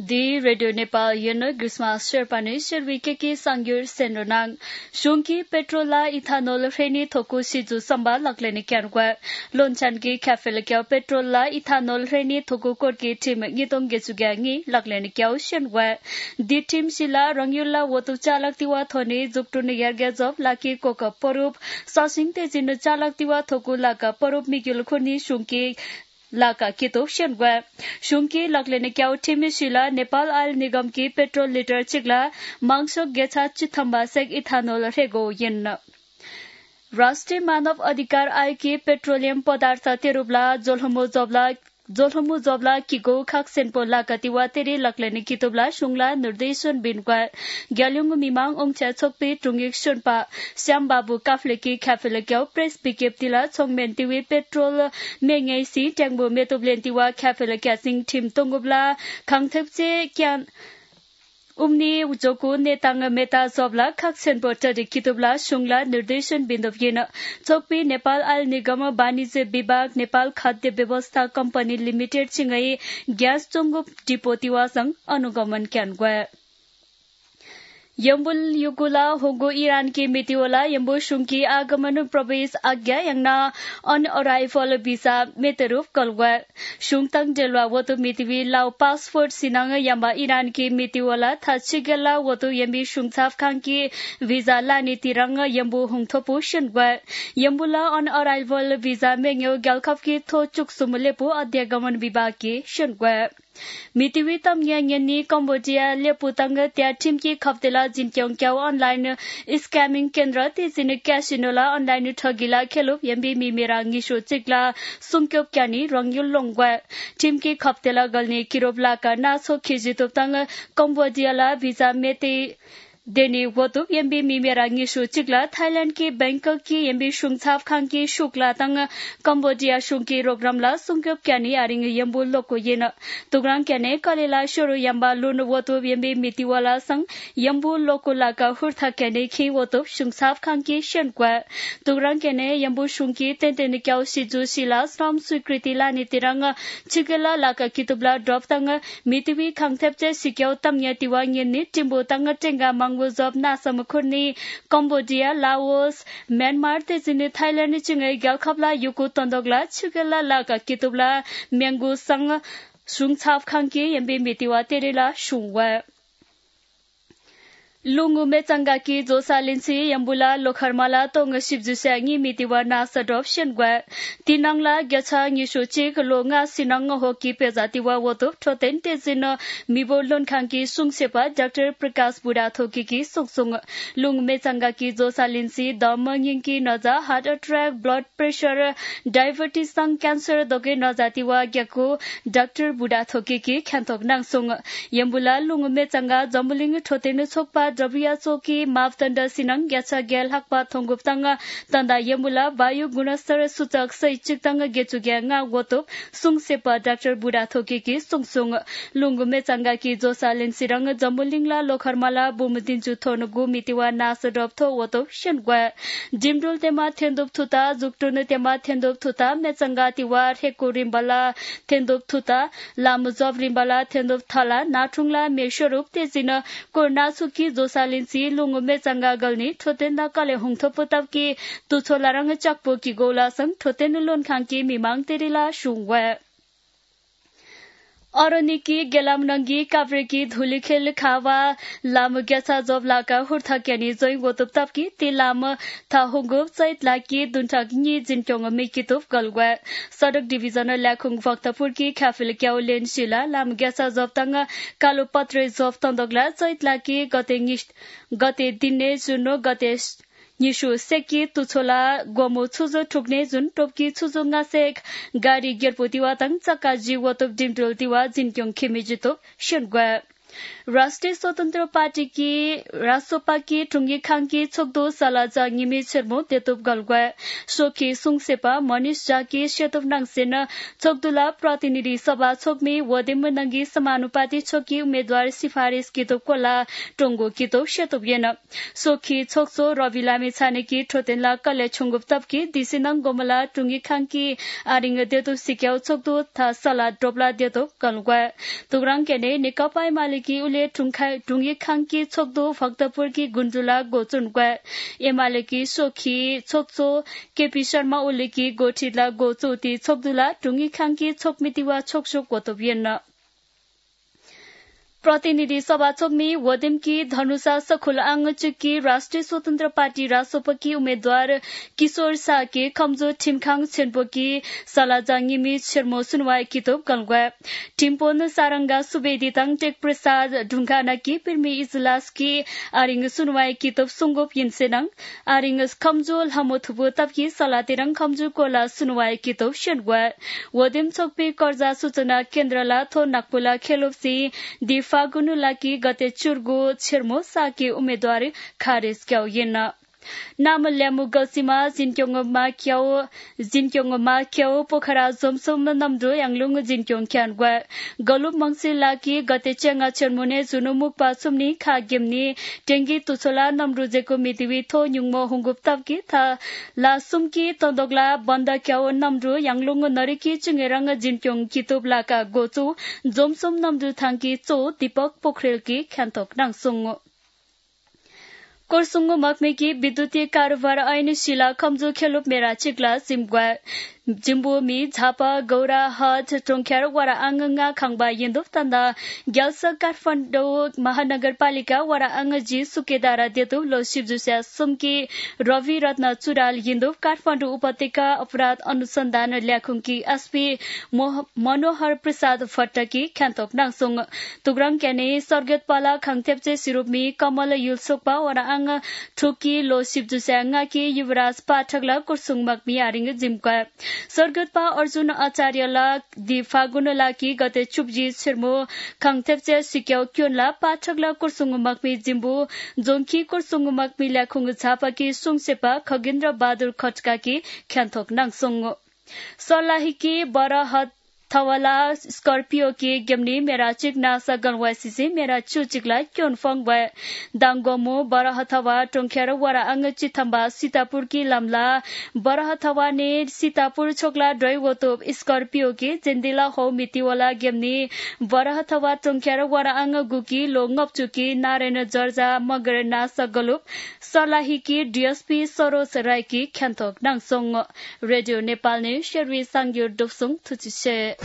Di Radio Nepal Yeno Grisma Sherpani Sherwikeki Sangyur Senronang Shunki Petrola Ethanol Reni Toku Sizu Samba Lakleni Kyanwa Lonchanki Kafelekyo Petrola Ethanol Reni Toku Korki Tim Ngitong Gesugangi Lakleni Kyao Shenwa Di Tim Sila Rangyula Wotu Chalak Tiwa Thoni Zuktuni Yargazov Laki Koka Porup Sasing Tejin Chalak Tiwa Toku Laka Porup Mikul Khuni Shunki Laka Kito Shenwa Shunki Lakleni Kyao Timishila Nepal Oil Nigam ki petrol liter chigla Mangsok Getha Chithamba Sek Ethanol Rego Yen राष्ट्रीय मानव अधिकार आयोग के petroleum पदार्थ तेरुबला जोलहमु जबला किगो खाक्सेनपो लाकतिवा तेरे लक्लेनि कितुबला शुंगला निर्देशन बिनक्वा ग्यालुंग मिमांग ओंगचा छोकपे टुंगिक सुनपा श्याम बाबू काफलेकी खाफेलक्याव प्रेस पिकेपतिला छोंगमेनतिवे पेट्रोल मेंगैसी ट्यांगबो मेतोब्लेनतिवा खाफेलक्या सिंग थिम तोंगबला खांथेपचे क्यान Umni Ujoku Netang Meta Zobla Kaksen Porter de Kitubla Shungla Nirdetion Bindovina Chokpi Nepal Al Nigama Banije Bibag Nepal Khadya ବ୍ୟବস্থा Company Limited Chingai Gas Chongup Dipotiwa Sang Anugaman Kyankwa Yambul Yugula Hongo Iran ki Metiola Yambu Shunki Agamanu Province Agya Yangna on arrival visa Meteruf Kalwa Shungtang Jelwa Wotu Mitivi Lao passport Sinanga Yamba Iran ki Metiola Tachigala Wotu Yambi Shungtaf Kanki visa Lani Tiranga Yambu Hungtopu Shenwa Yambula on arrival visa Mengyo Galkafki To Chuk Sumulepu Adyagaman Bibaki Shenwa Mitivi Tamyangani Cambodia Leputanga Tia Timki Kaptela Jinkyong Kyao online scamming Kendra Tizin Casinola online Tagila Kelup Yambi Mimira Ngisho Chikla Sumkyop Kyani Rangyul Longwa Timki Kaptela Galni Kiroblaka Naso Kijitoptanga Cambodia La Visa Mete Deni Wotu Yambi Mimira Ngisho Chikla Thailand ki Bangkok ki Yambi Shungthaf Khang ki Shukla Tang Cambodia Shungki Rogramla Sumkyop Kyani Aring Yambu Loko Yena Tugrang Kyane Kalela Shuru Yamba Lun Wotu Yambi Mitiwala Sang Yambu Loko Laka Hurtha Kyane Ki Wotu Shungthaf Khang ki Shenkwa Tugrang Kyane Yambu Shungki Tenteni Kyao Shiju Shila Sram Sukriti Lani Tiranga Chikela Laka Kitubla Drop Tang Mitiwi Khangthepche Sikyao Tamnya Tiwa Yeni Timbo Tanga Tenga Job Nasam Kurni, Cambodia, Laos, Myanmar, Tezini, Thailand, Chingai, Galkabla, Yuku Tondogla, Chugala, Laka, Kitubla, Mengu Sang, Shung Taf Kanki, and Bimitiwa Terila, Shungwa. Lungu Metangaki, Zosalinsi, Yambula, Lokharmala, Tonga Shibjusangi, Mitiwa Nasa Drop Shenwa, Tinangla, Gata, Nishuchik, Longa, Sinanga Hoki, Pezatiwa, Woto, Toten, Tezina, Mibo Lonkanki, Sungsepa, Dr. Prakash Buddha Tokiki, Sungsung, Lung Metangaki, Zosalinsi, Damangiki, Naza, heart attack, blood pressure, diabetes, cancer, Doge Nazatiwa, Gyaku, Dr. Buddha Tokiki, Kantok Nangsung, Yambula, Lungu Metanga, Zambuling, Toten, Sokpa, WHO ki Mavtanda Sinang Gyatsa Gel Hakpa Thonguptanga Tanda Yemula Vayu Gunastar Sutak Sai Chiktanga Getugyanga Wotop Sung Sepa Dr. Buddha Thoki ki Sungsung Lungu Metsanga ki Josalin Sirang Jambulingla Lokharmala Bumutinchu Thonugu Mitiwa Nasadop Tho Wotop Shenwa Jimdul Tema Thendup Thuta Zuktun Tema Thendup Thuta Metsanga Tiwa Heku Rimbala Thendup Thuta Lamuzov Rimbala Thendup Thala Natrungla Meshorup Tezina Kornasuki Josalinsi Lungu Metsanga Galni Thotenda Kale Hungthoputap ki Tucholarang Chakpo ki Gola Sang Thoten Lon Khanki Mimang Terila Shungwa Aroniki Gelamnangi Kavriki Dhulikhel Khawa Lam Gyatsa Joblaka Hurthakyani Joy Wotuptapki Tilam Thahungup Sait Laki Duntakni Jinkyong Mikitup Galwa Sadak Division Lakhung Vaktapur ki Khafil Kyau Len Shila Lam Gyatsa Jobtanga Kalupatre Job Tondogla Sait Laki Gate Dine Juno Gate Nishu Seki Tuchola Gomo Chuzo Tukne Jun Topki Chuzo Ngasek Gari Gerpotiwa Tang Chakaji Wotop Dimdroltiwa Jinkyong Kimijito Shengwa राष्ट्रिय स्वतन्त्र party की रासोपा की टुंगी खांगी छोकदो सलाजा निमी छेरमो तेतुप गलग्वा सोखी सुङसेपा मनिष जाकी शेतुप नाङसेन छोकदुला प्रतिनिधि सभा छोकमी वदिम नंगी समानुपाती छोकी उम्मेदवार सिफारिश कितुप कोला टोंगो कितुप शेतुप येन सोखी छोकसो रवि लामी छानेकी ठोतेनला कले छुंगुप तपकी दिसिनङ गोमला टुंगी खांगी आरिङ देतुप सिक्याउ छोकदो था सला डोपला देतुप गलग्वा तुगराङ केने नेकपा मालिकी उले टुंगी खांगी छोकदो भक्तपुर की गुन्जुला गोचुनग्वा एमालेकी सोखी छोकसो केपी शर्मा उलेकी गोठिला गोचोती छोकदुला टुंगी खांगी छोकमितिवा छोकसो कोतोबियन प्रतिनिधि सभा छोकमी वदिमकी धनुषा सखुल आंगचुकी राष्ट्रिय स्वतन्त्र पार्टी रासोपकी उम्मेदवार किशोर साके खम्जो ठिमखाङ छेनपोकी सलाजाङिमी छेरमो सुनवाई कितोब गलग्वा ठिमपोन सारंगा सुबेदिताङ टेक प्रसाद ढुङ्गानाकी पिर्मी इजलास की आरिङ सुनवाई कितोब सुंगोप यिनसेनाङ आरिङ खम्जो हमोथुबो तबकी सलातेरङ खम्जो कोला सुनवाई कितोब शेनग्वा वदिम छोकपी कर्जा सूचना केन्द्रला थो नागपुला खेलोप्सी दि फागुनुलाकी गते चुर्गो छेरमो साके उम्मेदवार खारेज क्याउ येन नाम ल्यामु गसिमा जिनक्योङमा क्याउ पोखरा जोमसोम नम्दो याङलुङ जिनक्योङ क्यानग्वा गलुप मंगसे लाकी गते चेंगा छेरमुने जुनु मुकपा सुमनी खा गेमनी टेंगी तुछोला नमरुजेको मितिवि थो न्युङमो हुंगुप तबकी था ला सुमकी तन्दोगला बन्द क्याउ नम्रु याङलुङ नरिकी चुङेरङ जिनक्योङ कितुब लाका गोचु जोमसोम नम्दु थांकी चो दीपक पोखरेलकी ख्यान्तोक नाङसुङ कोरसुंगु मकमेकी विद्युतीय कारोबार ऐन शिला खम्जो खेलुप मेरा चिक्ला जिम्गवा जिम्बुमी झापा गौरा हज टोंख्यार वरा आंगंगा खांबा यिन्दुप तन्दा ग्याल्स काठमाडौँ महानगरपालिका वरा आंगजी सुकेदारा देतु लो शिवजुस्या सुमकी रवि रत्न चुराल यिन्दुप काठमाडौँ उपत्यका अपराध अनुसन्धान ल्याखुङकी एसपी मनोहर प्रसाद भट्टकी ख्यान्तोक नाङसुङ तुग्रङ क्याने सर्गतपाला खाङथेप्चे सिरुपमी कमल युलसोकपा वरा आंग ठुकी लो शिवजुस्या ngaकी युवराज पाठकला कुरसुङ मकमी आरिङ जिमका सर्गतपा अर्जुन आचार्यला दि फागुनलाकी गते चुपजी छिर्मो खाङथेप्चे सिक्याउ क्योनला पाठकला कुरसुङ मकमी जिम्बु जोंखी कुरसुङ मकमी ल्याखुङ झापाकी सुङसेपा खगेन्द्र बहादुर खटकाकी ख्यान्तोक नाङसुङ सल्लाहीकी बरहत थवला स्कर्पियो की गेमनी मेरा चिक नासा गनवासीसी मेरा चुचिकला क्योन फंग व दांगोमो बरहथवा टोंख्यार वरा अंग चिथम्बा सीतापुर की लमला बरहथवा ने सीतापुर छोकला ड्राइवोतो स्कर्पियो की जिंदिला हो मितिवला गेमनी बरहथवा टोंख्यार वरा अंग गुकी लोंगपचुकी नारायण जर्जा मगर नासा गलुप सलाही की डीएसपी सरोज राय की ख्यान्तोक नाङसोङ रेडियो नेपाल ने शेरवी सांग्यो डोफसुङ थुचिसे